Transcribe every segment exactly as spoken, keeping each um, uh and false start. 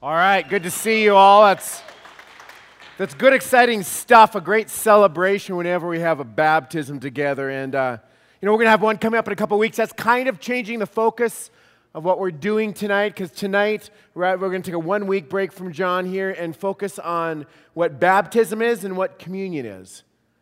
All right, good to see you all. That's that's good, exciting stuff. A great celebration whenever we have a baptism together, and uh, you know we're gonna have one coming up in a couple weeks. That's kind of changing the focus of what we're doing tonight, because tonight we're, we're gonna take a one-week break from John here and focus on what baptism is and what communion is.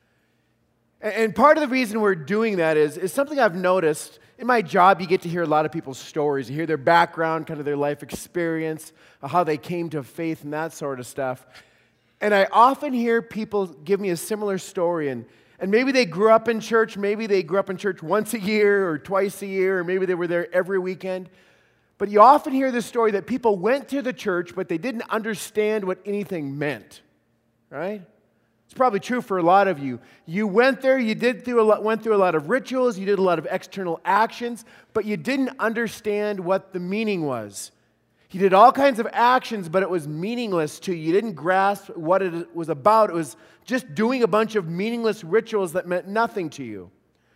And, and part of the reason we're doing that is is something I've noticed. In my job, you get to hear a lot of people's stories. You hear their background, kind of their life experience, how they came to faith and that sort of stuff. And I often hear people give me a similar story. And, and maybe they grew up in church. Maybe they grew up in church once a year or twice a year. Or maybe they were there every weekend. But you often hear this story that people went to the church, but they didn't understand what anything meant. Right? It's probably true for a lot of you. You went there, you did through a lot, went through a lot of rituals, you did a lot of external actions, but you didn't understand what the meaning was. You did all kinds of actions, but it was meaningless to you. You didn't grasp what it was about. It was just doing a bunch of meaningless rituals that meant nothing to you.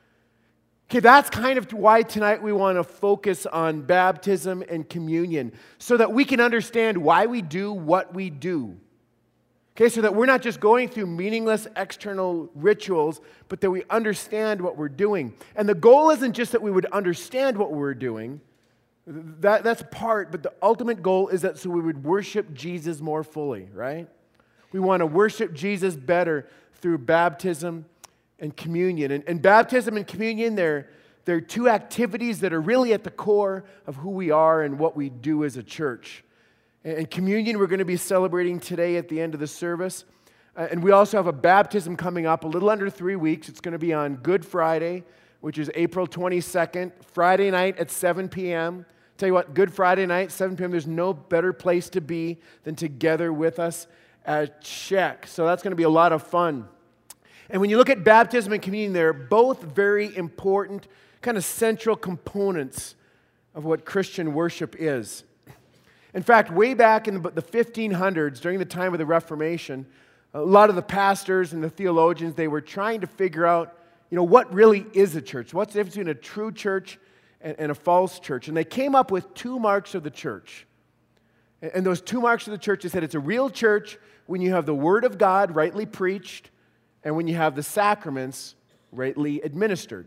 Okay, that's kind of why tonight we want to focus on baptism and communion, so that we can understand why we do what we do. Okay, so that we're not just going through meaningless external rituals, but that we understand what we're doing. And the goal isn't just that we would understand what we're doing. That, that's part, but the ultimate goal is that so we would worship Jesus more fully, right? We want to worship Jesus better through baptism and communion. And, and baptism and communion, they're, they're two activities that are really at the core of who we are and what we do as a church. And communion, we're going to be celebrating today at the end of the service. Uh, and we also have a baptism coming up a little under three weeks. It's going to be on Good Friday, which is April twenty-second, Friday night at seven p.m. Tell you what, Good Friday night, seven p.m., there's no better place to be than together with us at Czech. So that's going to be a lot of fun. And when you look at baptism and communion, they're both very important, kind of central components of what Christian worship is. In fact, way back in the fifteen hundreds, during the time of the Reformation, a lot of the pastors and the theologians, they were trying to figure out, you know, what really is a church? What's the difference between a true church and, and a false church? And they came up with two marks of the church. And, and those two marks of the church, they said it's a real church when you have the Word of God rightly preached and when you have the sacraments rightly administered.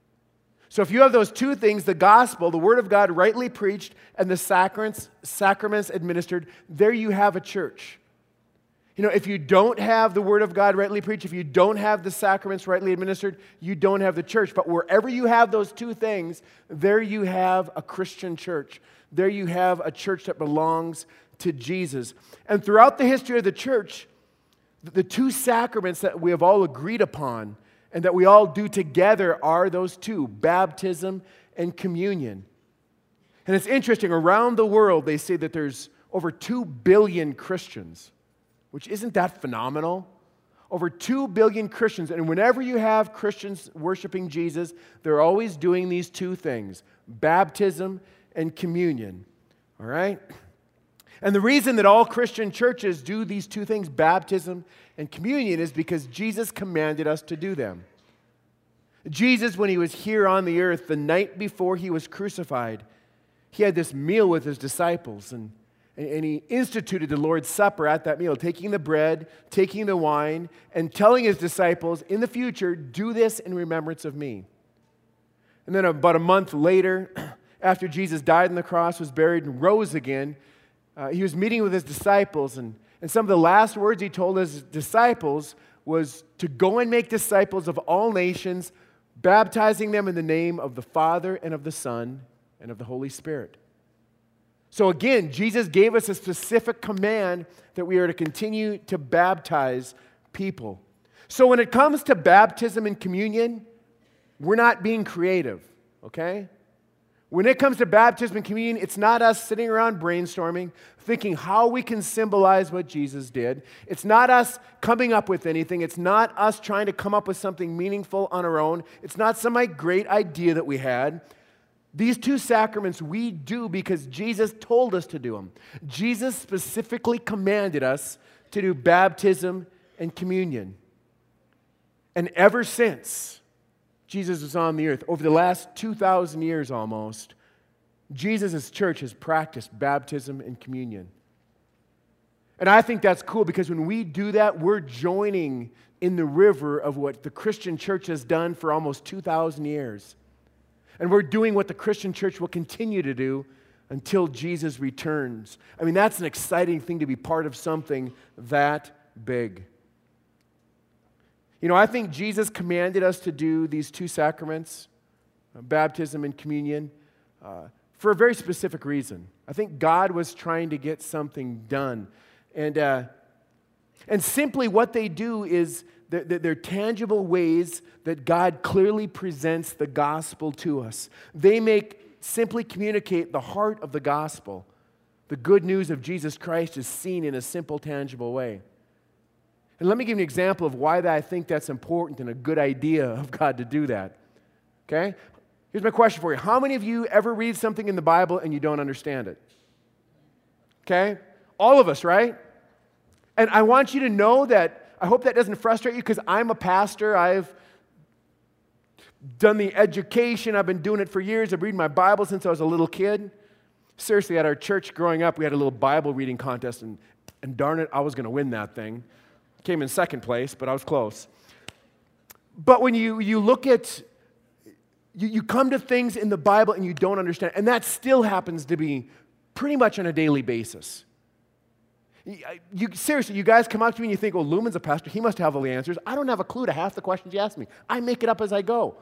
So if you have those two things, the gospel, the Word of God rightly preached, and the sacraments, sacraments administered, there you have a church. You know, if you don't have the Word of God rightly preached, if you don't have the sacraments rightly administered, you don't have the church. But wherever you have those two things, there you have a Christian church. There you have a church that belongs to Jesus. And throughout the history of the church, the two sacraments that we have all agreed upon and that we all do together are those two, baptism and communion. And it's interesting, around the world, they say that there's over two billion Christians, which isn't that phenomenal? Over two billion Christians, and whenever you have Christians worshiping Jesus, they're always doing these two things, baptism and communion, all right? And the reason that all Christian churches do these two things, baptism and communion, is because Jesus commanded us to do them. Jesus, when he was here on the earth, the night before he was crucified, he had this meal with his disciples, and, and he instituted the Lord's Supper at that meal, taking the bread, taking the wine, and telling his disciples, in the future, do this in remembrance of me. And then about a month later, after Jesus died on the cross, was buried, and rose again, Uh, he was meeting with his disciples, and, and some of the last words he told his disciples was to go and make disciples of all nations, baptizing them in the name of the Father and of the Son and of the Holy Spirit. So again, Jesus gave us a specific command that we are to continue to baptize people. So when it comes to baptism and communion, we're not being creative, okay? When it comes to baptism and communion, it's not us sitting around brainstorming, thinking how we can symbolize what Jesus did. It's not us coming up with anything. It's not us trying to come up with something meaningful on our own. It's not some like, great idea that we had. These two sacraments we do because Jesus told us to do them. Jesus specifically commanded us to do baptism and communion. And ever since Jesus was on the earth, over the last two thousand years almost, Jesus' church has practiced baptism and communion. And I think that's cool because when we do that, we're joining in the river of what the Christian church has done for almost two thousand years. And we're doing what the Christian church will continue to do until Jesus returns. I mean, that's an exciting thing to be part of something that big. You know, I think Jesus commanded us to do these two sacraments, baptism and communion, uh, for a very specific reason. I think God was trying to get something done. And, uh, and simply what they do is they're, they're tangible ways that God clearly presents the gospel to us. They make simply communicate the heart of the gospel. The good news of Jesus Christ is seen in a simple, tangible way. And let me give you an example of why that I think that's important and a good idea of God to do that. Okay? Here's my question for you. How many of you ever read something in the Bible and you don't understand it? Okay? All of us, right? And I want you to know that, I hope that doesn't frustrate you because I'm a pastor. I've done the education. I've been doing it for years. I've read my Bible since I was a little kid. Seriously, at our church growing up, we had a little Bible reading contest, and, and darn it, I was going to win that thing. Came in second place, but I was close. But when you, you look at, you, you come to things in the Bible and you don't understand, and that still happens to be pretty much on a daily basis. You, you, seriously, you guys come up to me and you think, well, Lumen's a pastor. He must have all the answers. I don't have a clue to half the questions you ask me. I make it up as I go.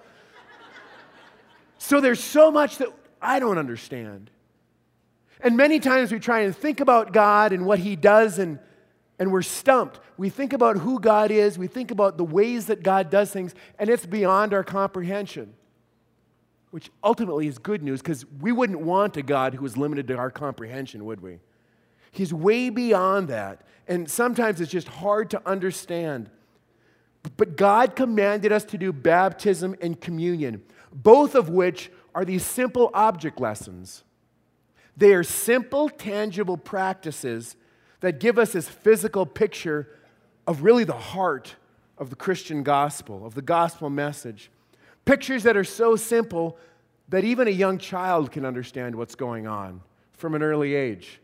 So there's so much that I don't understand. And many times we try and think about God and what He does, and, and we're stumped. We think about who God is. We think about the ways that God does things, and it's beyond our comprehension, which ultimately is good news because we wouldn't want a God who is limited to our comprehension, would we? He's way beyond that, and sometimes it's just hard to understand. But God commanded us to do baptism and communion, both of which are these simple object lessons. They are simple, tangible practices that give us this physical picture of really the heart of the Christian gospel, of the gospel message. Pictures that are so simple that even a young child can understand what's going on from an early age.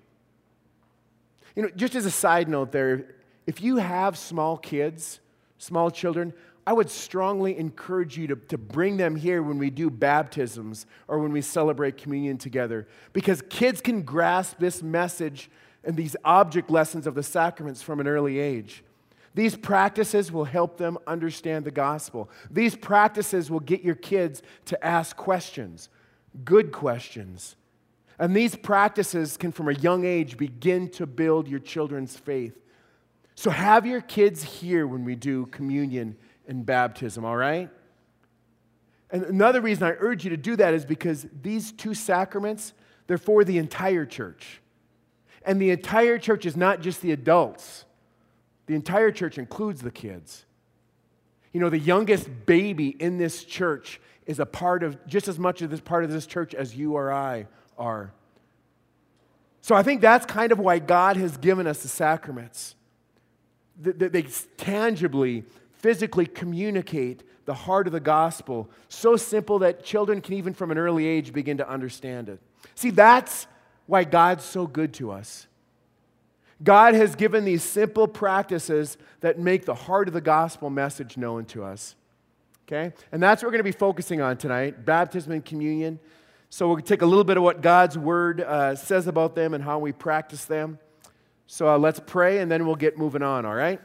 You know, just as a side note there, if you have small kids, small children, I would strongly encourage you to, to bring them here when we do baptisms or when we celebrate communion together, because kids can grasp this message and these object lessons of the sacraments from an early age. These practices will help them understand the gospel. These practices will get your kids to ask questions, good questions. And these practices can, from a young age, begin to build your children's faith. So have your kids here when we do communion and baptism, all right? And another reason I urge you to do that is because these two sacraments, they're for the entire church. And the entire church is not just the adults. The entire church includes the kids. You know, the youngest baby in this church is a part of, just as much of this part of this church as you or I are. So I think that's kind of why God has given us the sacraments. They tangibly, physically communicate the heart of the gospel, so simple that children can even from an early age begin to understand it. See, that's why God's so good to us. God has given these simple practices that make the heart of the gospel message known to us. Okay? And that's what we're going to be focusing on tonight, baptism and communion. So we'll take a little bit of what God's Word uh, says about them and how we practice them. So uh, let's pray, and then we'll get moving on, all right?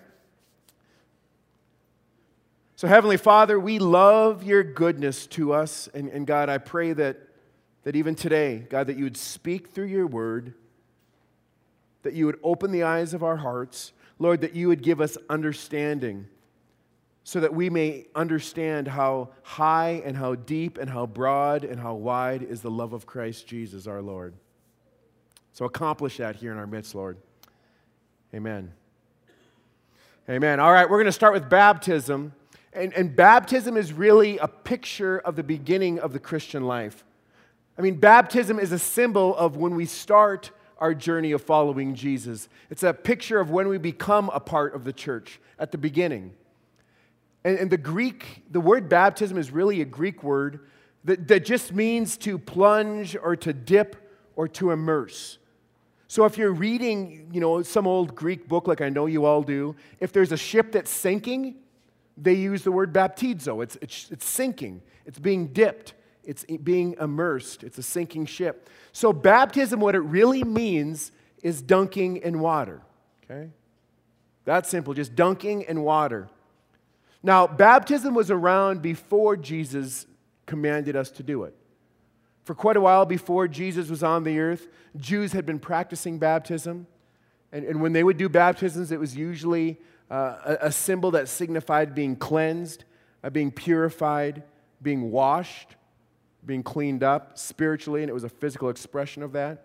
So Heavenly Father, we love your goodness to us. And, and God, I pray that, that even today, God, that you would speak through your Word, that you would open the eyes of our hearts. Lord, that you would give us understanding so that we may understand how high and how deep and how broad and how wide is the love of Christ Jesus our Lord. So accomplish that here in our midst, Lord. Amen. Amen. All right, we're going to start with baptism. And, and baptism is really a picture of the beginning of the Christian life. I mean, baptism is a symbol of when we start our journey of following Jesus. It's a picture of when we become a part of the church at the beginning. And, and the Greek, the word baptism is really a Greek word that, that just means to plunge or to dip or to immerse. So if you're reading, you know, some old Greek book like I know you all do, if there's a ship that's sinking, they use the word baptizo. It's, it's, it's sinking. It's being dipped. It's being immersed. It's a sinking ship. So baptism, what it really means is dunking in water. Okay? That's simple, just dunking in water. Now, baptism was around before Jesus commanded us to do it. For quite a while before Jesus was on the earth, Jews had been practicing baptism. And, and when they would do baptisms, it was usually uh, a, a symbol that signified being cleansed, uh, being purified, being washed, being cleaned up spiritually, and it was a physical expression of that.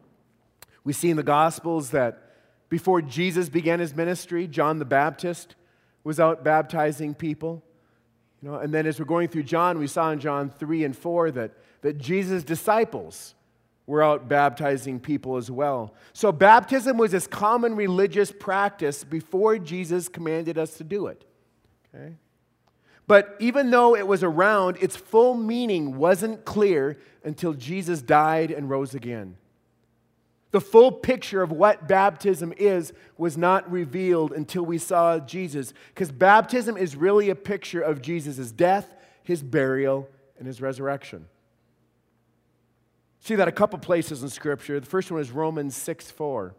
We see in the Gospels that before Jesus began his ministry, John the Baptist was out baptizing people. You know, and then as we're going through John, we saw in John three and four that, that Jesus' disciples were out baptizing people as well. So baptism was this common religious practice before Jesus commanded us to do it. Okay? But even though it was around, its full meaning wasn't clear until Jesus died and rose again. The full picture of what baptism is was not revealed until we saw Jesus, because baptism is really a picture of Jesus' death, his burial, and his resurrection. See that a couple places in Scripture. The first one is Romans six four.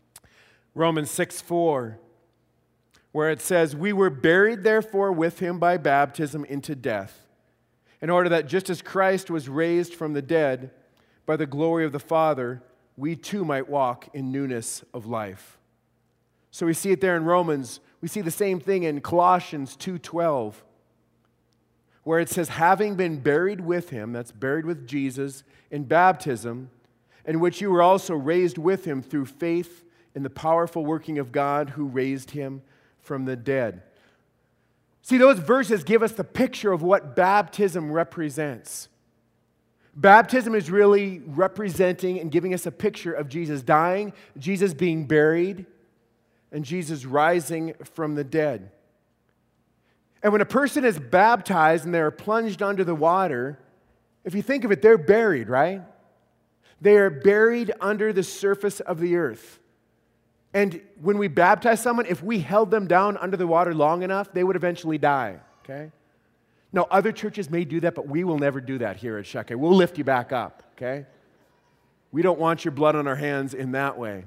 Romans six four, where it says, "We were buried therefore with him by baptism into death, in order that just as Christ was raised from the dead by the glory of the Father, we too might walk in newness of life." So we see it there in Romans. We see the same thing in Colossians two twelve, where it says, "Having been buried with him," that's buried with Jesus, "in baptism, in which you were also raised with him through faith in the powerful working of God who raised him from the dead." See, those verses give us the picture of what baptism represents. Baptism is really representing and giving us a picture of Jesus dying, Jesus being buried, and Jesus rising from the dead. And when a person is baptized and they're plunged under the water, if you think of it, they're buried, right? They are buried under the surface of the earth. And when we baptize someone, if we held them down under the water long enough, they would eventually die, okay? Now, other churches may do that, but we will never do that here at Shekai. We'll lift you back up, okay? We don't want your blood on our hands in that way.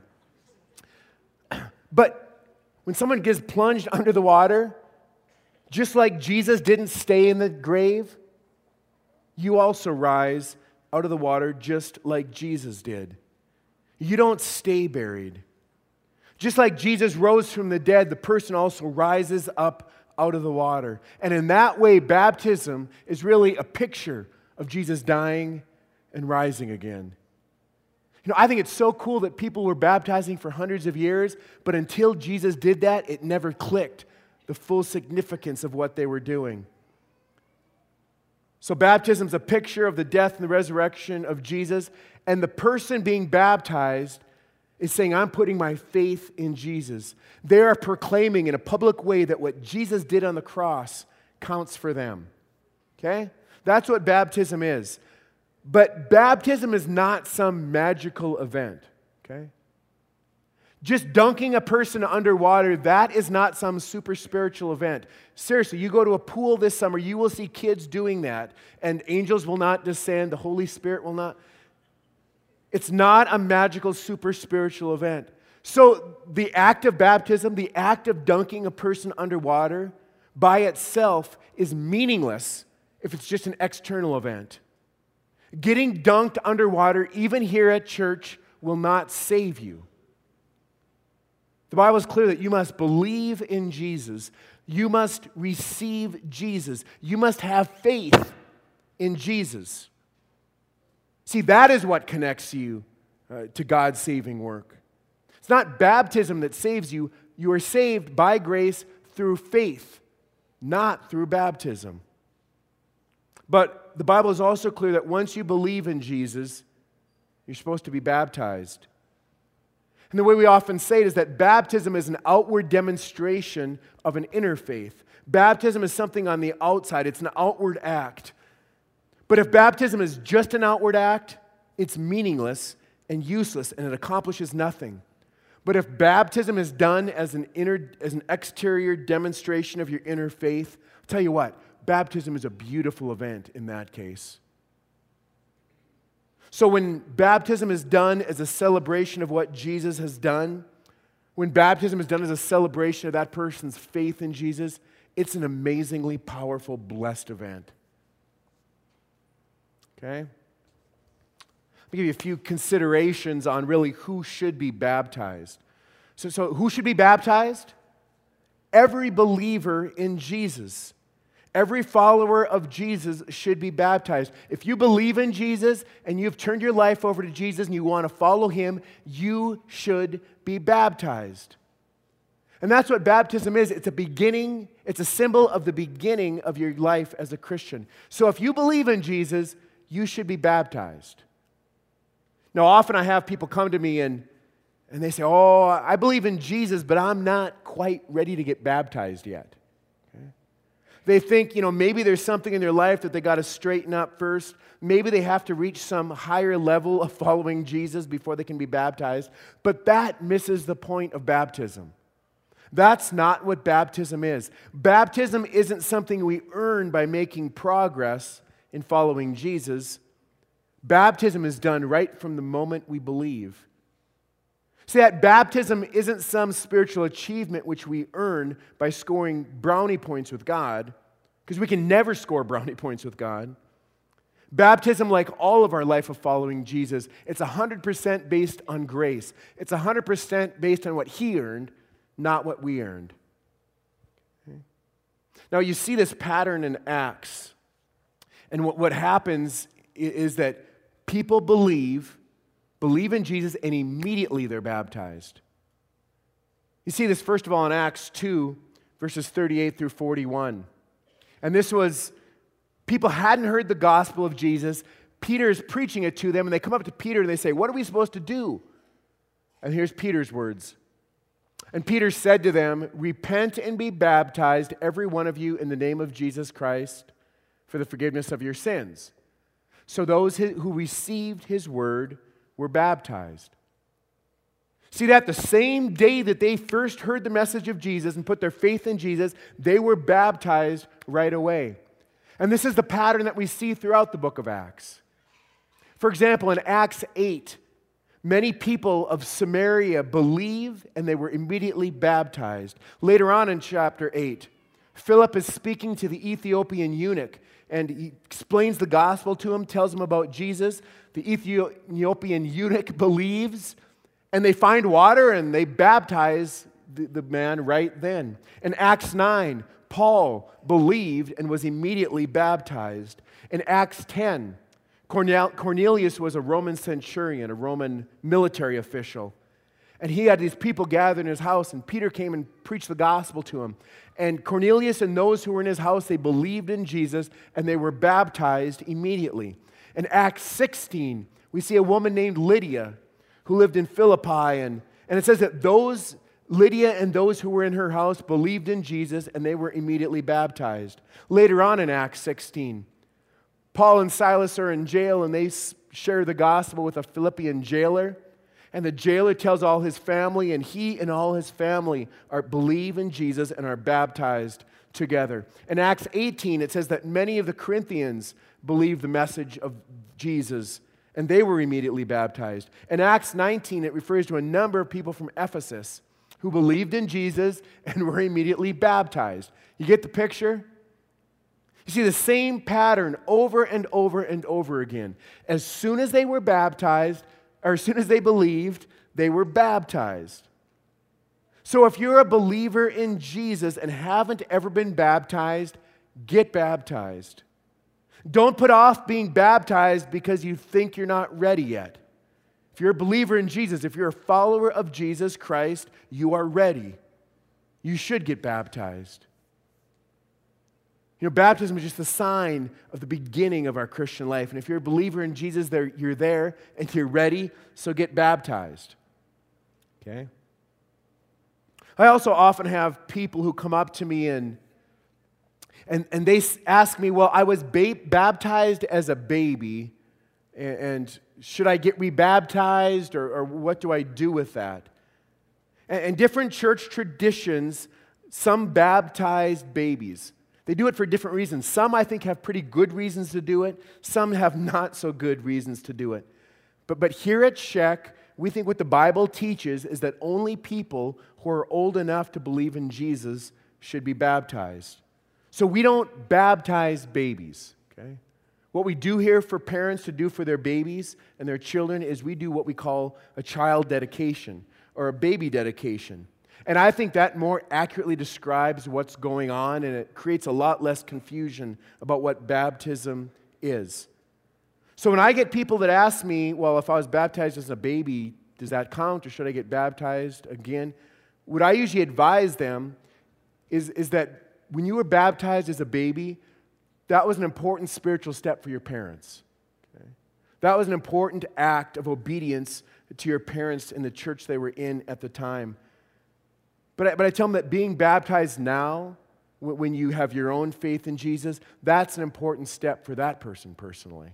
But when someone gets plunged under the water, just like Jesus didn't stay in the grave, you also rise out of the water just like Jesus did. You don't stay buried. Just like Jesus rose from the dead, the person also rises up out of the water. And in that way, baptism is really a picture of Jesus dying and rising again. You know, I think it's so cool that people were baptizing for hundreds of years, but until Jesus did that, it never clicked the full significance of what they were doing. So baptism is a picture of the death and the resurrection of Jesus, and the person being baptized is saying, "I'm putting my faith in Jesus." They are proclaiming in a public way that what Jesus did on the cross counts for them. Okay? That's what baptism is. But baptism is not some magical event. Okay? Just dunking a person underwater, that is not some super spiritual event. Seriously, you go to a pool this summer, you will see kids doing that, and angels will not descend, the Holy Spirit will not. It's not a magical, super spiritual event. So the act of baptism, the act of dunking a person underwater, by itself is meaningless if it's just an external event. Getting dunked underwater, even here at church, will not save you. The Bible is clear that you must believe in Jesus. You must receive Jesus. You must have faith in Jesus. See, that is what connects you uh, to God's saving work. It's not baptism that saves you. You are saved by grace through faith, not through baptism. But the Bible is also clear that once you believe in Jesus, you're supposed to be baptized. And the way we often say it is that baptism is an outward demonstration of an inner faith. Baptism is something on the outside. It's an outward act. But if baptism is just an outward act, it's meaningless and useless, and it accomplishes nothing. But if baptism is done as an inner, as an exterior demonstration of your inner faith, I'll tell you what, baptism is a beautiful event in that case. So when baptism is done as a celebration of what Jesus has done, when baptism is done as a celebration of that person's faith in Jesus, it's an amazingly powerful, blessed event. Okay? Let me give you a few considerations on really who should be baptized. So, so who should be baptized? Every believer in Jesus. Every follower of Jesus should be baptized. If you believe in Jesus and you've turned your life over to Jesus and you want to follow Him, you should be baptized. And that's what baptism is. It's a beginning, it's a symbol of the beginning of your life as a Christian. So if you believe in Jesus, you should be baptized. Now, often I have people come to me and, and they say, oh, I believe in Jesus, but I'm not quite ready to get baptized yet. They think, you know, maybe there's something in their life that they got to straighten up first. Maybe they have to reach some higher level of following Jesus before they can be baptized. But that misses the point of baptism. That's not what baptism is. Baptism isn't something we earn by making progress in following Jesus. Baptism is done right from the moment we believe. See, that baptism isn't some spiritual achievement which we earn by scoring brownie points with God, because we can never score brownie points with God. Baptism, like all of our life of following Jesus, it's one hundred percent based on grace. It's one hundred percent based on what He earned, not what we earned. Okay? Now, you see this pattern in Acts, and what, what happens is that people believe Believe in Jesus, and immediately they're baptized. You see this, first of all, in Acts two, verses thirty-eight through forty-one. And this was, people hadn't heard the gospel of Jesus. Peter's preaching it to them, and they come up to Peter and they say, what are we supposed to do? And here's Peter's words. And Peter said to them, repent and be baptized, every one of you, in the name of Jesus Christ, for the forgiveness of your sins. So those who received His word were baptized. See that the same day that they first heard the message of Jesus and put their faith in Jesus, they were baptized right away. And this is the pattern that we see throughout the book of Acts. For example, in Acts eight, many people of Samaria believe and they were immediately baptized. Later on in chapter eight, Philip is speaking to the Ethiopian eunuch, and he explains the gospel to him, tells him about Jesus. The Ethiopian eunuch believes, and they find water, and they baptize the, the man right then. In Acts nine, Paul believed and was immediately baptized. In Acts ten, Cornelius was a Roman centurion, a Roman military official. And he had these people gathered in his house, and Peter came and preached the gospel to him. And Cornelius and those who were in his house, they believed in Jesus, and they were baptized immediately. In Acts sixteen, we see a woman named Lydia who lived in Philippi, and, and it says that those, Lydia and those who were in her house believed in Jesus, and they were immediately baptized. Later on in Acts sixteen, Paul and Silas are in jail, and they share the gospel with a Philippian jailer. And the jailer tells all his family, and he and all his family are believe in Jesus and are baptized together. In Acts eighteen, it says that many of the Corinthians believed the message of Jesus, and they were immediately baptized. In Acts nineteen, it refers to a number of people from Ephesus who believed in Jesus and were immediately baptized. You get the picture? You see the same pattern over and over and over again. As soon as they were baptized, or as soon as they believed, they were baptized. So if you're a believer in Jesus and haven't ever been baptized, get baptized. Don't put off being baptized because you think you're not ready yet. If you're a believer in Jesus, if you're a follower of Jesus Christ, you are ready. You should get baptized. You know, baptism is just a sign of the beginning of our Christian life. And if you're a believer in Jesus, you're there and you're ready, so get baptized. Okay? I also often have people who come up to me and, and, and they ask me, well, I was ba- baptized as a baby, And, and should I get rebaptized, or, or what do I do with that? And, and different church traditions, some baptize babies. They do it for different reasons. Some, I think, have pretty good reasons to do it. Some have not so good reasons to do it. But, but here at Sheck, we think what the Bible teaches is that only people who are old enough to believe in Jesus should be baptized. So we don't baptize babies, okay? What we do here for parents to do for their babies and their children is we do what we call a child dedication or a baby dedication. And I think that more accurately describes what's going on, and it creates a lot less confusion about what baptism is. So when I get people that ask me, well, if I was baptized as a baby, does that count, or should I get baptized again? What I usually advise them is, is that when you were baptized as a baby, that was an important spiritual step for your parents. Okay? That was an important act of obedience to your parents in the church they were in at the time. But I, but I tell them that being baptized now, when you have your own faith in Jesus, that's an important step for that person personally.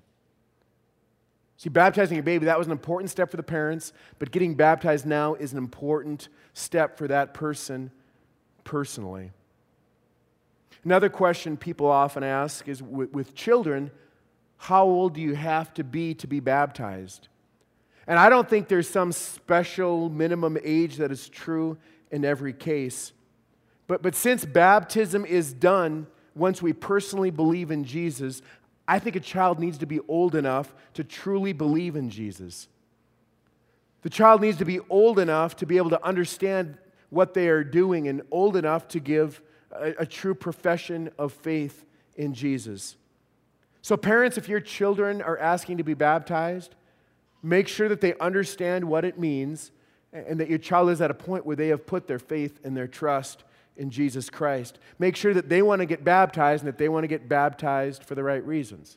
See, baptizing a baby, that was an important step for the parents, but getting baptized now is an important step for that person personally. Another question people often ask is, with, with children, how old do you have to be to be baptized? And I don't think there's some special minimum age that is true in every case. But, but since baptism is done once we personally believe in Jesus, I think a child needs to be old enough to truly believe in Jesus. The child needs to be old enough to be able to understand what they are doing and old enough to give a, a true profession of faith in Jesus. So parents, if your children are asking to be baptized, make sure that they understand what it means and that your child is at a point where they have put their faith and their trust in Jesus Christ. Make sure that they want to get baptized and that they want to get baptized for the right reasons.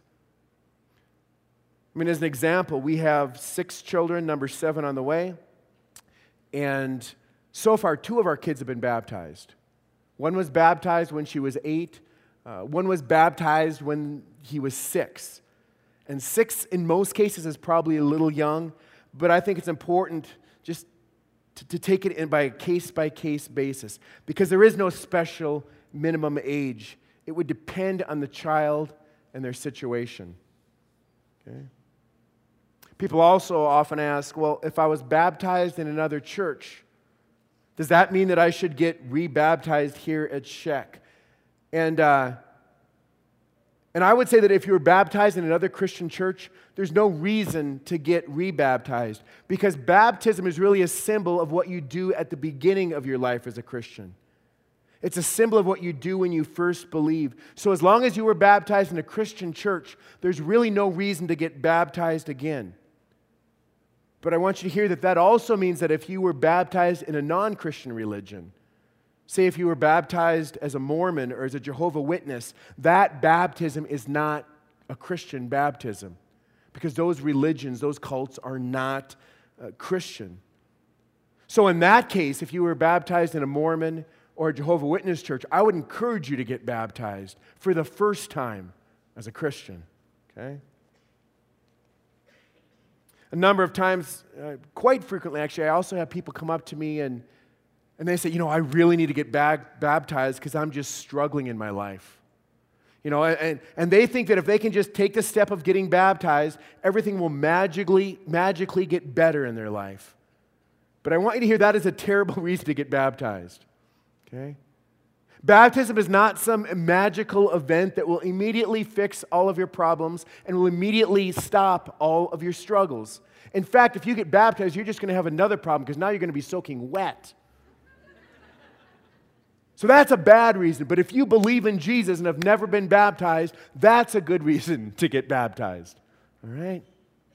I mean, as an example, we have six children, number seven on the way, and so far two of our kids have been baptized. One was baptized when she was eight. Uh, one was baptized when he was six. And six, in most cases, is probably a little young, but I think it's important just To, to take it in by a case-by-case basis, because there is no special minimum age. It would depend on the child and their situation. Okay? People also often ask, well, if I was baptized in another church, does that mean that I should get rebaptized here at Sheck? And uh, and I would say that if you were baptized in another Christian church, there's no reason to get rebaptized, because baptism is really a symbol of what you do at the beginning of your life as a Christian. It's a symbol of what you do when you first believe. So as long as you were baptized in a Christian church, there's really no reason to get baptized again. But I want you to hear that that also means that if you were baptized in a non-Christian religion, say if you were baptized as a Mormon or as a Jehovah's Witness, that baptism is not a Christian baptism, because those religions, those cults are not uh, Christian. So in that case, if you were baptized in a Mormon or a Jehovah's Witness church, I would encourage you to get baptized for the first time as a Christian, okay? A number of times, uh, quite frequently actually, I also have people come up to me and And they say, you know, I really need to get back baptized because I'm just struggling in my life. You know, and, and they think that if they can just take the step of getting baptized, everything will magically, magically get better in their life. But I want you to hear that is a terrible reason to get baptized. Okay? Baptism is not some magical event that will immediately fix all of your problems and will immediately stop all of your struggles. In fact, if you get baptized, you're just going to have another problem, because now you're going to be soaking wet. So that's a bad reason. But if you believe in Jesus and have never been baptized, that's a good reason to get baptized. All right?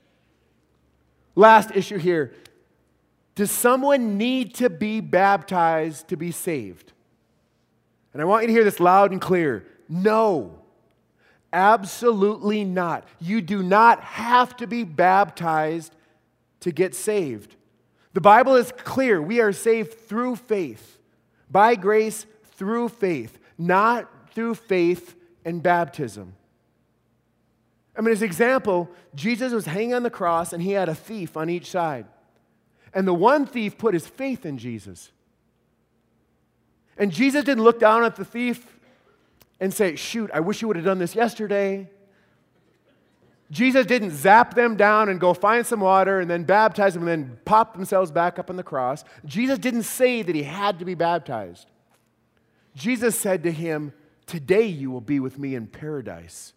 Last issue here. Does someone need to be baptized to be saved? And I want you to hear this loud and clear. No. Absolutely not. You do not have to be baptized to get saved. The Bible is clear. We are saved through faith. By grace, through faith, not through faith and baptism. I mean, as an example, Jesus was hanging on the cross and he had a thief on each side. And the one thief put his faith in Jesus. And Jesus didn't look down at the thief and say, shoot, I wish you would have done this yesterday. Jesus didn't zap them down and go find some water and then baptize them and then pop themselves back up on the cross. Jesus didn't say that he had to be baptized. Jesus said to him, today you will be with me in paradise.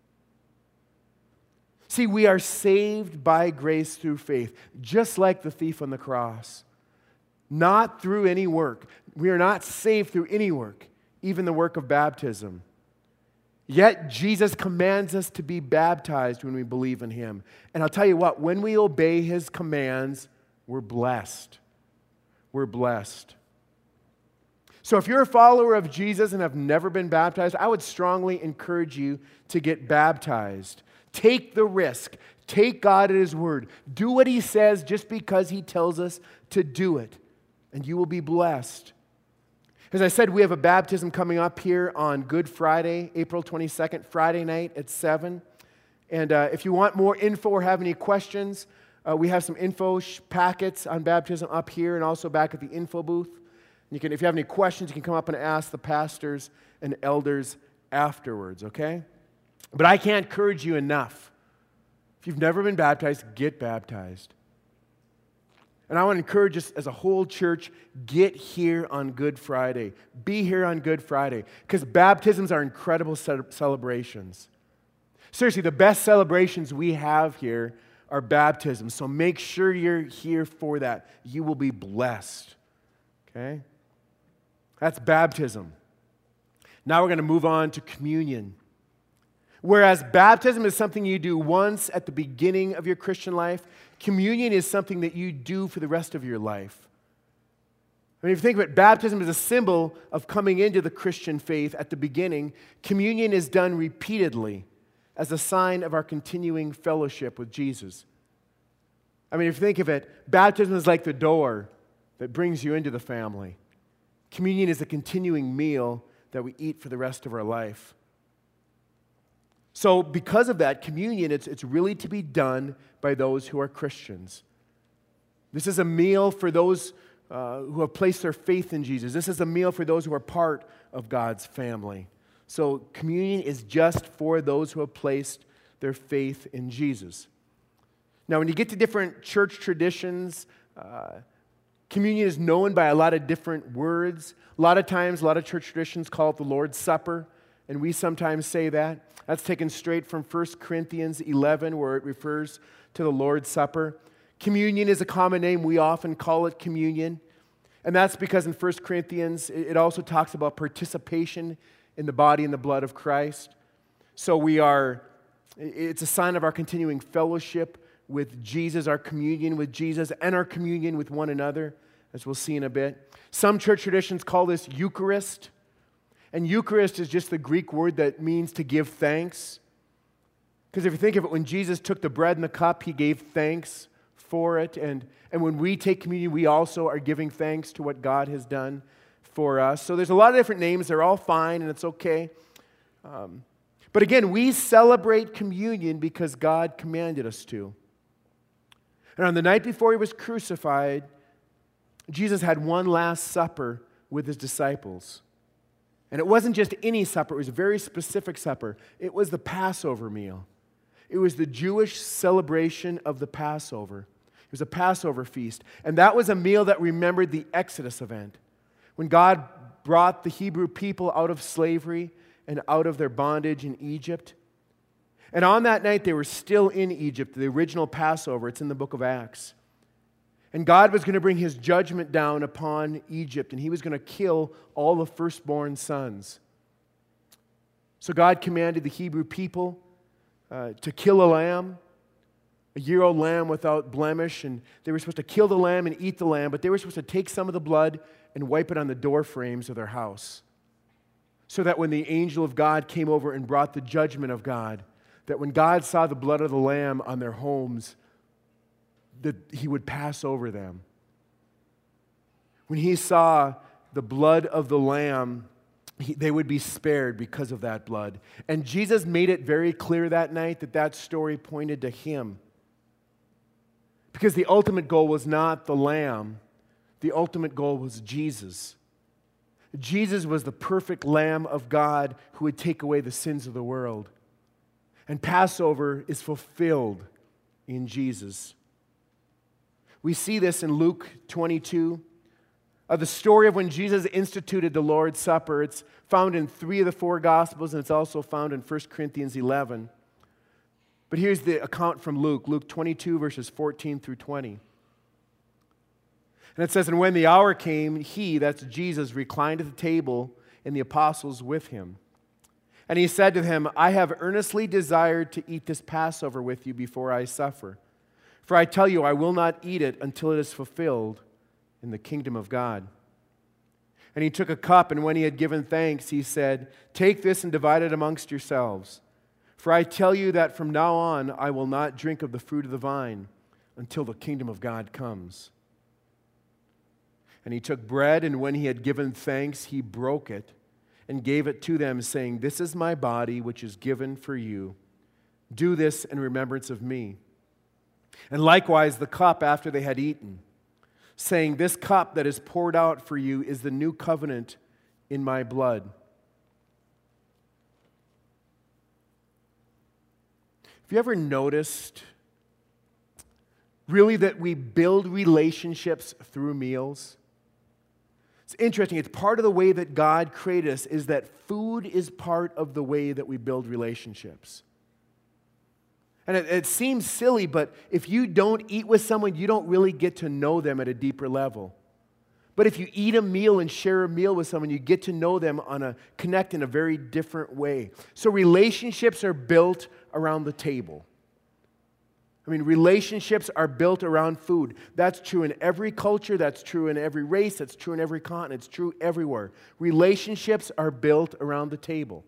See, we are saved by grace through faith, just like the thief on the cross. Not through any work. We are not saved through any work, even the work of baptism. Yet Jesus commands us to be baptized when we believe in him. And I'll tell you what, when we obey his commands, we're blessed. We're blessed. So if you're a follower of Jesus and have never been baptized, I would strongly encourage you to get baptized. Take the risk. Take God at his word. Do what he says just because he tells us to do it. And you will be blessed. As I said, we have a baptism coming up here on Good Friday, April twenty-second, Friday night at seven. And uh, if you want more info or have any questions, uh, we have some info sh- packets on baptism up here and also back at the info booth. You can, if you have any questions, you can come up and ask the pastors and elders afterwards, okay? But I can't encourage you enough. If you've never been baptized, get baptized. And I want to encourage us as a whole church, get here on Good Friday. Be here on Good Friday. Because baptisms are incredible ce- celebrations. Seriously, the best celebrations we have here are baptisms. So make sure you're here for that. You will be blessed. Okay? That's baptism. Now we're going to move on to communion. Whereas baptism is something you do once at the beginning of your Christian life, communion is something that you do for the rest of your life. I mean, if you think of it, baptism is a symbol of coming into the Christian faith at the beginning. Communion is done repeatedly as a sign of our continuing fellowship with Jesus. I mean, if you think of it, baptism is like the door that brings you into the family. Communion is a continuing meal that we eat for the rest of our life. So because of that, communion, it's, it's really to be done by those who are Christians. This is a meal for those uh, who have placed their faith in Jesus. This is a meal for those who are part of God's family. So communion is just for those who have placed their faith in Jesus. Now, when you get to different church traditions, uh, communion is known by a lot of different words. A lot of times, a lot of church traditions call it the Lord's Supper, and we sometimes say that. That's taken straight from First Corinthians eleven, where it refers to the Lord's Supper. Communion is a common name. We often call it communion. And that's because in First Corinthians, it also talks about participation in the body and the blood of Christ. So we are, it's a sign of our continuing fellowship with Jesus, our communion with Jesus, and our communion with one another, as we'll see in a bit. Some church traditions call this Eucharist. And Eucharist is just the Greek word that means to give thanks. Because if you think of it, when Jesus took the bread and the cup, he gave thanks for it. And, and when we take communion, we also are giving thanks to what God has done for us. So there's a lot of different names. They're all fine, and it's okay. Um, but again, we celebrate communion because God commanded us to. And on the night before he was crucified, Jesus had one last supper with his disciples. And it wasn't just any supper, it was a very specific supper. It was the Passover meal. It was the Jewish celebration of the Passover. It was a Passover feast. And that was a meal that remembered the Exodus event, when God brought the Hebrew people out of slavery and out of their bondage in Egypt. And on that night, they were still in Egypt, the original Passover. It's in the book of Acts. And God was going to bring his judgment down upon Egypt, and he was going to kill all the firstborn sons. So God commanded the Hebrew people uh, to kill a lamb, a year-old lamb without blemish, and they were supposed to kill the lamb and eat the lamb, but they were supposed to take some of the blood and wipe it on the door frames of their house, so that when the angel of God came over and brought the judgment of God, that when God saw the blood of the lamb on their homes, that he would pass over them. When he saw the blood of the lamb he, they would be spared because of that blood. And Jesus made it very clear that night that that story pointed to him. Because the ultimate goal was not the lamb. The ultimate goal was Jesus. Jesus was the perfect Lamb of God who would take away the sins of the world. And Passover is fulfilled in Jesus. We see this in Luke twenty-two. Uh, the story of when Jesus instituted the Lord's Supper. It's found in three of the four Gospels, and it's also found in First Corinthians eleven. But here's the account from Luke, Luke twenty-two, verses fourteen through twenty. And it says, "And when the hour came, he," that's Jesus, "reclined at the table, and the apostles with him. And he said to them, I have earnestly desired to eat this Passover with you before I suffer. For I tell you, I will not eat it until it is fulfilled in the kingdom of God. And he took a cup, and when he had given thanks, he said, Take this and divide it amongst yourselves. For I tell you that from now on I will not drink of the fruit of the vine until the kingdom of God comes. And he took bread, and when he had given thanks, he broke it and gave it to them, saying, This is my body, which is given for you. Do this in remembrance of me. And likewise the cup after they had eaten, saying, This cup that is poured out for you is the new covenant in my blood. Have you ever noticed really that we build relationships through meals? It's interesting. It's part of the way that God created us is that food is part of the way that we build relationships. And it, it seems silly, but if you don't eat with someone, you don't really get to know them at a deeper level. But if you eat a meal and share a meal with someone, you get to know them on a connect in a very different way. So relationships are built around the table. I mean, relationships are built around food. That's true in every culture. That's true in every race. That's true in every continent. It's true everywhere. Relationships are built around the table.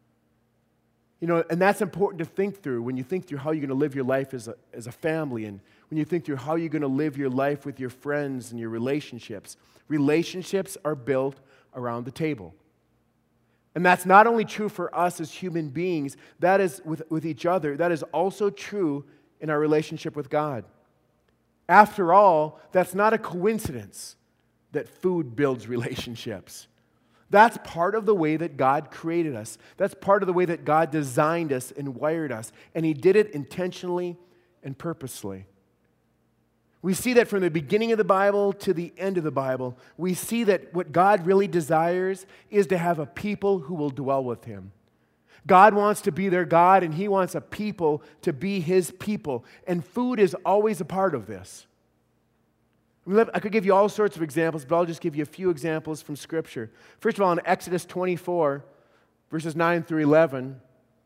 You know, and that's important to think through when you think through how you're going to live your life as a, as a family, and when you think through how you're going to live your life with your friends and your relationships. Relationships are built around the table. And that's not only true for us as human beings, that is with, with each other. That is also true in our relationship with God. After all, that's not a coincidence that food builds relationships. That's part of the way that God created us. That's part of the way that God designed us and wired us. And He did it intentionally and purposely. We see that from the beginning of the Bible to the end of the Bible. We see that what God really desires is to have a people who will dwell with Him. God wants to be their God, and He wants a people to be His people. And food is always a part of this. I could give you all sorts of examples, but I'll just give you a few examples from Scripture. First of all, in Exodus twenty-four, verses nine through eleven,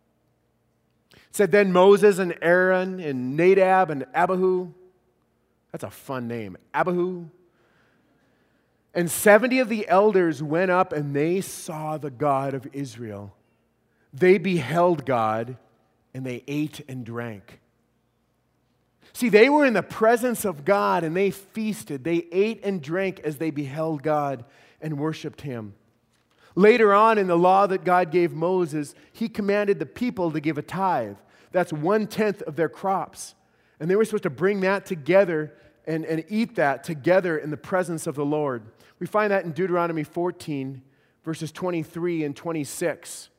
it said, Then Moses and Aaron and Nadab and Abihu, that's a fun name, Abihu, and seventy of the elders went up, and they saw the God of Israel. They beheld God, and they ate and drank. See, they were in the presence of God, and they feasted. They ate and drank as they beheld God and worshiped Him. Later on in the law that God gave Moses, He commanded the people to give a tithe. That's one-tenth of their crops. And they were supposed to bring that together and, and eat that together in the presence of the Lord. We find that in Deuteronomy fourteen, verses twenty-three and twenty-six.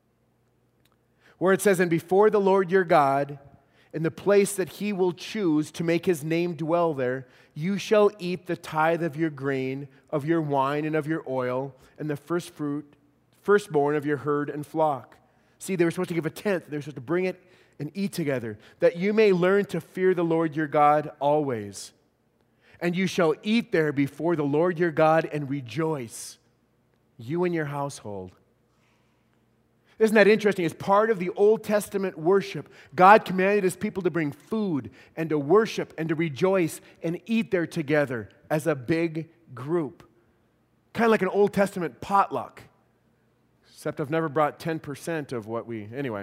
Where it says, And before the Lord your God, in the place that He will choose to make His name dwell there, you shall eat the tithe of your grain, of your wine, and of your oil, and the first fruit, firstborn of your herd and flock. See, they were supposed to give a tenth. They were supposed to bring it and eat together, that you may learn to fear the Lord your God always. And you shall eat there before the Lord your God and rejoice, you and your household. Isn't that interesting? As part of the Old Testament worship, God commanded His people to bring food and to worship and to rejoice and eat there together as a big group. Kind of like an Old Testament potluck. Except I've never brought ten percent of what we, anyway.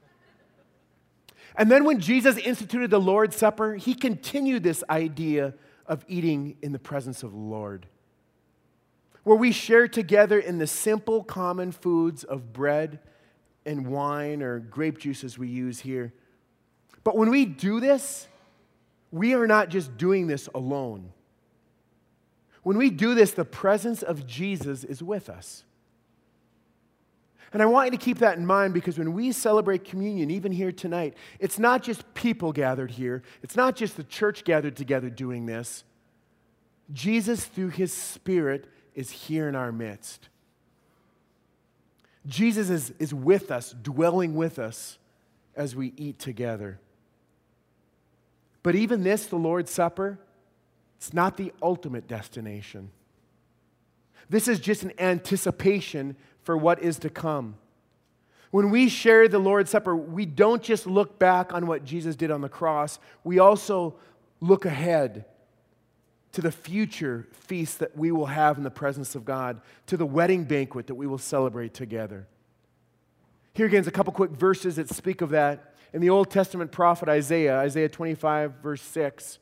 And then when Jesus instituted the Lord's Supper, He continued this idea of eating in the presence of the Lord. where we share together in the simple, common foods of bread and wine or grape juice as we use here. But when we do this, we are not just doing this alone. When we do this, the presence of Jesus is with us. And I want you to keep that in mind, because when we celebrate communion, even here tonight, it's not just people gathered here. It's not just the church gathered together doing this. Jesus, through His Spirit, is here in our midst. Jesus is, is with us, dwelling with us as we eat together. But even this, the Lord's Supper, it's not the ultimate destination. This is just an anticipation for what is to come. When we share the Lord's Supper, we don't just look back on what Jesus did on the cross. We also look ahead to the future feast that we will have in the presence of God, to the wedding banquet that we will celebrate together. Here again is a couple quick verses that speak of that. In the Old Testament prophet Isaiah, Isaiah twenty-five, verse six,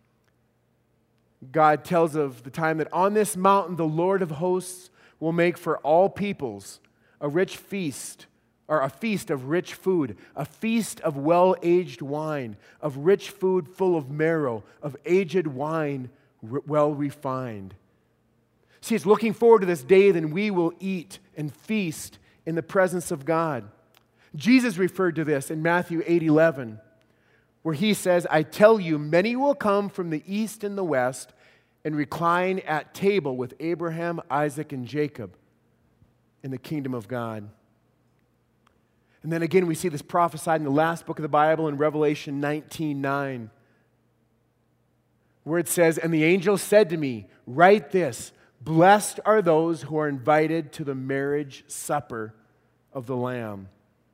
God tells of the time that on this mountain the Lord of hosts will make for all peoples a rich feast, or a feast of rich food, a feast of well-aged wine, of rich food full of marrow, of aged wine well refined. See, it's looking forward to this day that we will eat and feast in the presence of God. Jesus referred to this in Matthew eight eleven, where He says, I tell you, many will come from the east and the west and recline at table with Abraham, Isaac, and Jacob in the kingdom of God. And then again, we see this prophesied in the last book of the Bible in Revelation nineteen nine, where it says, and the angel said to me, write this, blessed are those who are invited to the marriage supper of the Lamb.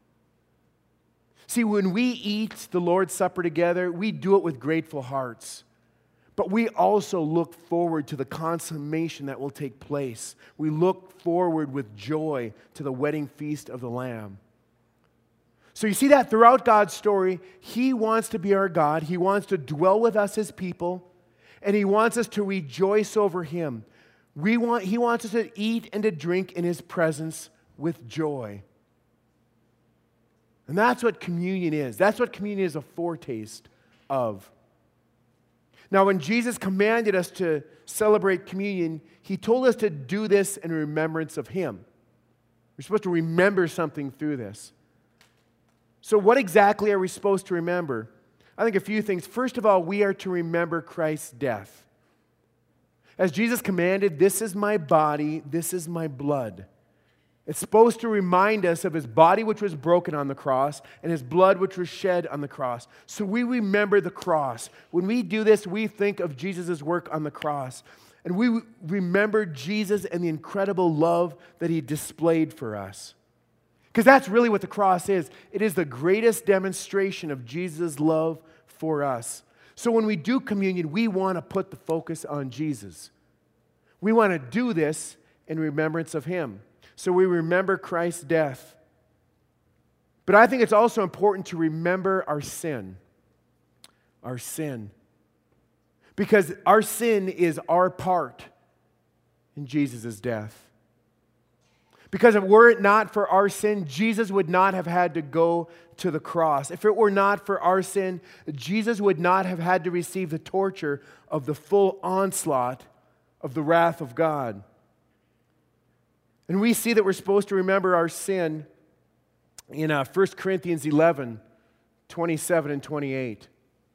See, when we eat the Lord's Supper together, we do it with grateful hearts. But we also look forward to the consummation that will take place. We look forward with joy to the wedding feast of the Lamb. So you see that throughout God's story, He wants to be our God. He wants to dwell with us as people, and He wants us to rejoice over Him. We want, He wants us to eat and to drink in His presence with joy. And that's what communion is. That's what communion is a foretaste of. Now, when Jesus commanded us to celebrate communion, He told us to do this in remembrance of Him. We're supposed to remember something through this. So what exactly are we supposed to remember? I think a few things. First of all, we are to remember Christ's death. As Jesus commanded, this is my body, this is my blood. It's supposed to remind us of His body which was broken on the cross and His blood which was shed on the cross. So we remember the cross. When we do this, we think of Jesus' work on the cross. And we remember Jesus and the incredible love that He displayed for us. Because that's really what the cross is. It is the greatest demonstration of Jesus' love for us. So when we do communion, we want to put the focus on Jesus. We want to do this in remembrance of Him. So we remember Christ's death. But I think it's also important to remember our sin. Our sin. Because our sin is our part in Jesus' death. Because if were it not for our sin, Jesus would not have had to go to the cross. If it were not for our sin, Jesus would not have had to receive the torture of the full onslaught of the wrath of God. And we see that we're supposed to remember our sin in uh, First Corinthians eleven, twenty-seven and twenty-eight.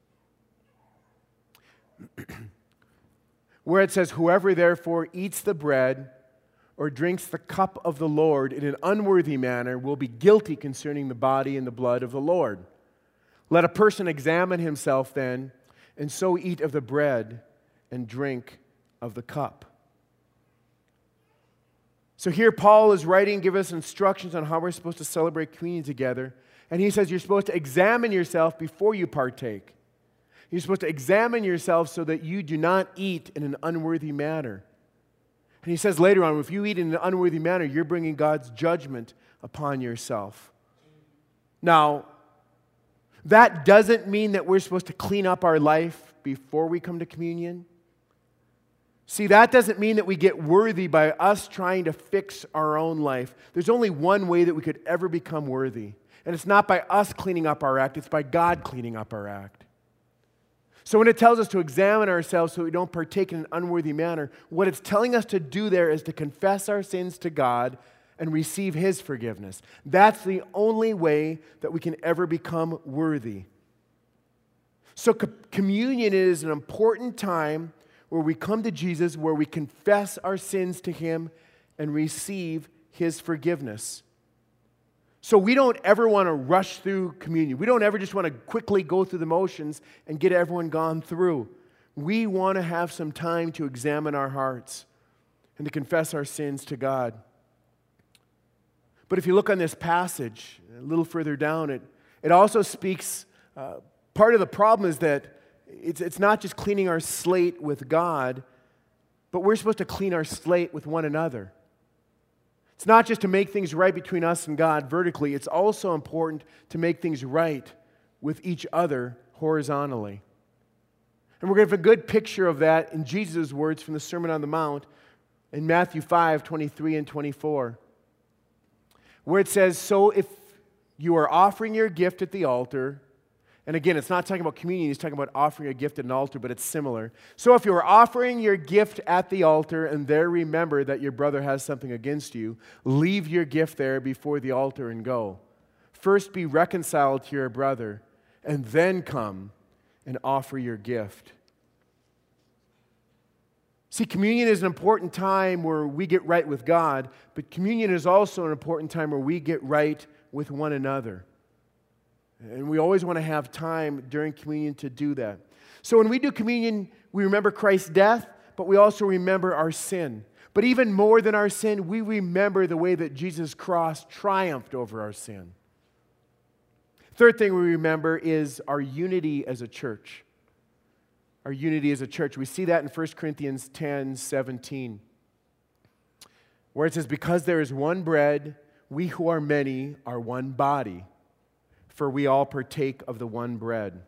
Where it says, whoever therefore eats the bread or drinks the cup of the Lord in an unworthy manner will be guilty concerning the body and the blood of the Lord. Let a person examine himself then, and so eat of the bread and drink of the cup. So here Paul is writing, give us instructions on how we're supposed to celebrate communion together. And he says you're supposed to examine yourself before you partake. You're supposed to examine yourself so that you do not eat in an unworthy manner. And he says later on, if you eat in an unworthy manner, you're bringing God's judgment upon yourself. Now, that doesn't mean that we're supposed to clean up our life before we come to communion. See, that doesn't mean that we get worthy by us trying to fix our own life. There's only one way that we could ever become worthy. And it's not by us cleaning up our act, it's by God cleaning up our act. So when it tells us to examine ourselves so we don't partake in an unworthy manner, what it's telling us to do there is to confess our sins to God and receive His forgiveness. That's the only way that we can ever become worthy. So co- communion is an important time where we come to Jesus, where we confess our sins to Him and receive His forgiveness. So we don't ever want to rush through communion. We don't ever just want to quickly go through the motions and get everyone gone through. We want to have some time to examine our hearts and to confess our sins to God. But if you look on this passage, a little further down, it, it also speaks, uh, part of the problem is that it's, it's not just cleaning our slate with God, but we're supposed to clean our slate with one another. It's not just to make things right between us and God vertically, it's also important to make things right with each other horizontally. And we're going to have a good picture of that in Jesus' words from the Sermon on the Mount in Matthew five, twenty-three and twenty-four, where it says, "So if you are offering your gift at the altar," and again, it's not talking about communion, he's talking about offering a gift at an altar, but it's similar. "So if you are offering your gift at the altar and there remember that your brother has something against you, leave your gift there before the altar and go. First be reconciled to your brother, and then come and offer your gift." See, communion is an important time where we get right with God, but communion is also an important time where we get right with one another. And we always want to have time during communion to do that. So when we do communion, we remember Christ's death, but we also remember our sin. But even more than our sin, we remember the way that Jesus' cross triumphed over our sin. Third thing we remember is our unity as a church. Our unity as a church. We see that in First Corinthians ten seventeen, where it says, "Because there is one bread, we who are many are one body, for we all partake of the one bread."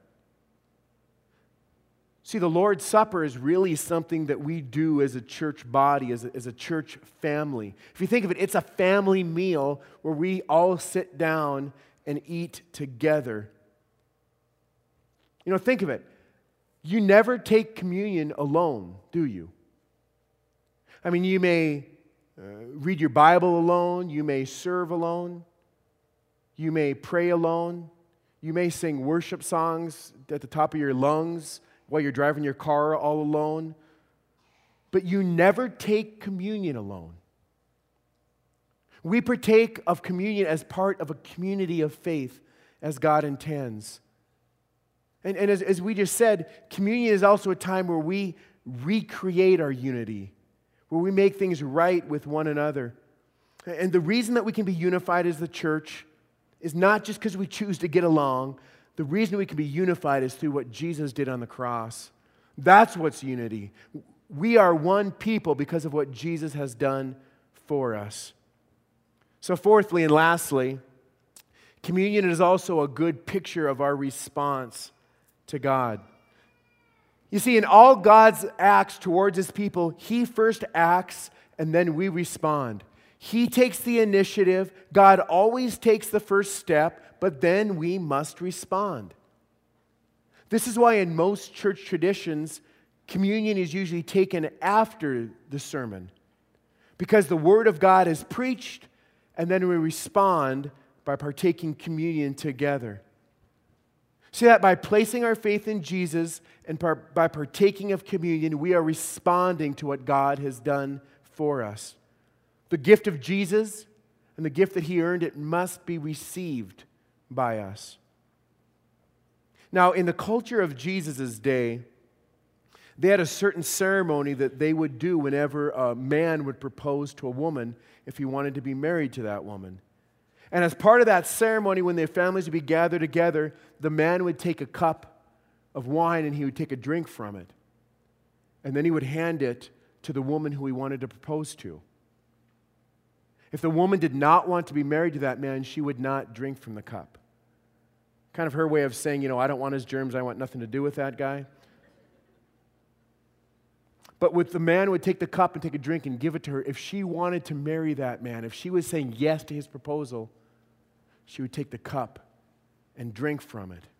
See, the Lord's Supper is really something that we do as a church body, as a, as a church family. If you think of it, it's a family meal where we all sit down and eat together. You know, think of it. You never take communion alone, do you? I mean, you may uh, read your Bible alone, you may serve alone, you may pray alone, you may sing worship songs at the top of your lungs while you're driving your car all alone, but you never take communion alone. We partake of communion as part of a community of faith as God intends. And, and as, as we just said, communion is also a time where we recreate our unity, where we make things right with one another. And the reason that we can be unified as the church is not just because we choose to get along. The reason we can be unified is through what Jesus did on the cross. That's what's unity. We are one people because of what Jesus has done for us. So fourthly and lastly, communion is also a good picture of our response to God. You see, in all God's acts towards His people, He first acts and then we respond. He takes the initiative. God always takes the first step, but then we must respond. This is why in most church traditions, communion is usually taken after the sermon, because the Word of God is preached and then we respond by partaking communion together. See that by placing our faith in Jesus and par- by partaking of communion, we are responding to what God has done for us. The gift of Jesus and the gift that He earned, it must be received by us. Now, in the culture of Jesus' day, they had a certain ceremony that they would do whenever a man would propose to a woman if he wanted to be married to that woman. And as part of that ceremony, when their families would be gathered together, the man would take a cup of wine and he would take a drink from it. And then he would hand it to the woman who he wanted to propose to. If the woman did not want to be married to that man, she would not drink from the cup. Kind of her way of saying, you know, I don't want his germs, I want nothing to do with that guy. But with the man would take the cup and take a drink and give it to her, if she wanted to marry that man, if she was saying yes to his proposal, she would take the cup and drink from it.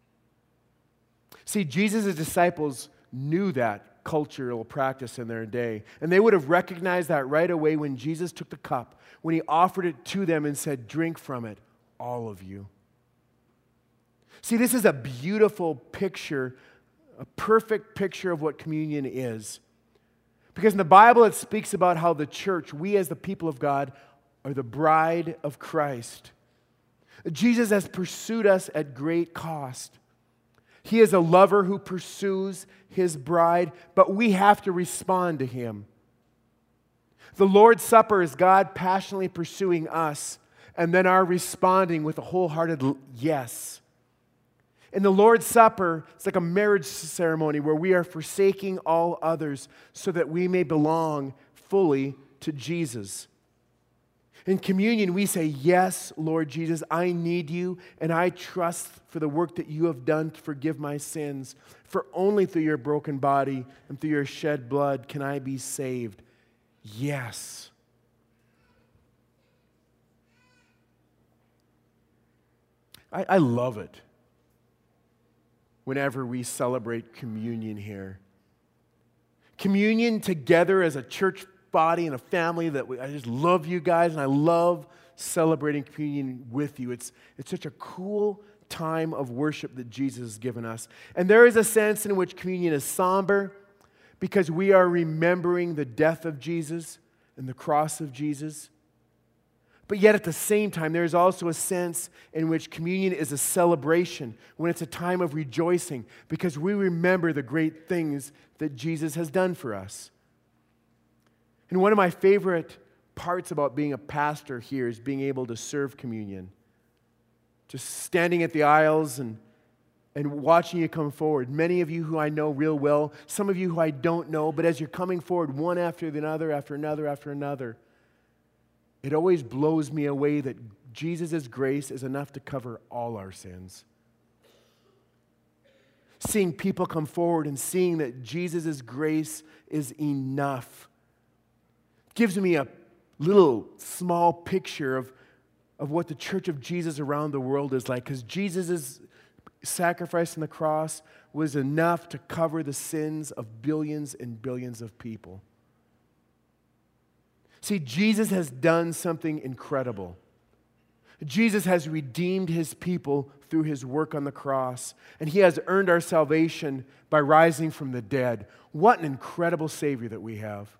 See, Jesus' disciples knew that cultural practice in their day, and they would have recognized that right away when Jesus took the cup, when he offered it to them and said, "Drink from it, all of you." See, this is a beautiful picture, a perfect picture of what communion is. Because in the Bible, it speaks about how the church, we as the people of God, are the bride of Christ. Jesus has pursued us at great cost. He is a lover who pursues his bride, but we have to respond to him. The Lord's Supper is God passionately pursuing us, and then our responding with a wholehearted yes. In the Lord's Supper, it's like a marriage ceremony where we are forsaking all others so that we may belong fully to Jesus. In communion, we say, "Yes, Lord Jesus, I need you, and I trust for the work that you have done to forgive my sins. For only through your broken body and through your shed blood can I be saved. Yes." I, I love it whenever we celebrate communion here. Communion together as a church body and a family that we, I just love you guys, and I love celebrating communion with you. It's, it's such a cool time of worship that Jesus has given us. And there is a sense in which communion is somber because we are remembering the death of Jesus and the cross of Jesus. But yet at the same time, there is also a sense in which communion is a celebration, when it's a time of rejoicing, because we remember the great things that Jesus has done for us. And one of my favorite parts about being a pastor here is being able to serve communion. Just standing at the aisles and, and watching you come forward. Many of you who I know real well, some of you who I don't know, but as you're coming forward one after another, after another, after another, it always blows me away that Jesus' grace is enough to cover all our sins. Seeing people come forward and seeing that Jesus' grace is enough gives me a little small picture of, of what the church of Jesus around the world is like, because Jesus' sacrifice on the cross was enough to cover the sins of billions and billions of people. See, Jesus has done something incredible. Jesus has redeemed his people through his work on the cross, and he has earned our salvation by rising from the dead. What an incredible Savior that we have.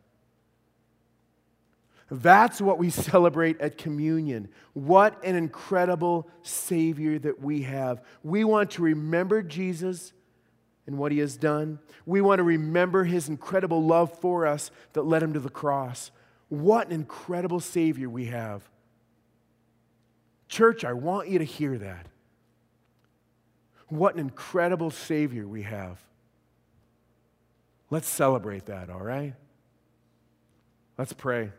That's what we celebrate at communion. What an incredible Savior that we have. We want to remember Jesus and what he has done. We want to remember his incredible love for us that led him to the cross. What an incredible Savior we have. Church, I want you to hear that. What an incredible Savior we have. Let's celebrate that, all right? Let's pray.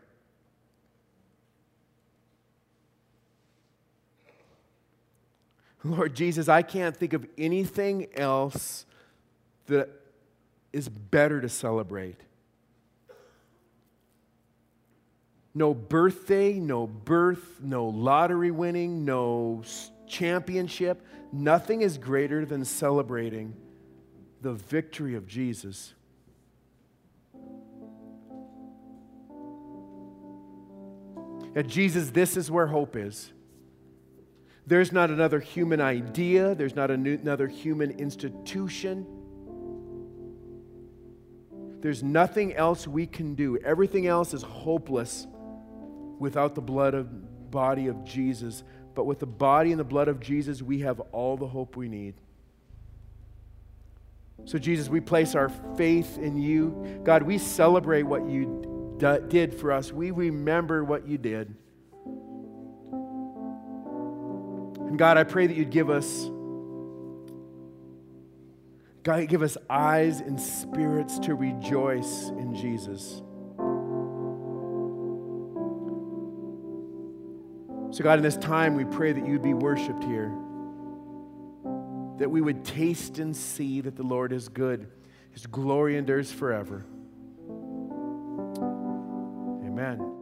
Lord Jesus, I can't think of anything else that is better to celebrate. No birthday, no birth, no lottery winning, no championship. Nothing is greater than celebrating the victory of Jesus. And Jesus, this is where hope is. There's not another human idea. There's not another human institution. There's nothing else we can do. Everything else is hopeless without the blood of body of Jesus. But with the body and the blood of Jesus, we have all the hope we need. So Jesus, we place our faith in you. God, we celebrate what you d- did for us. We remember what you did. And God, I pray that you'd give us, God, give us eyes and spirits to rejoice in Jesus. So God, in this time, we pray that you'd be worshiped here, that we would taste and see that the Lord is good. His glory endures forever. Amen.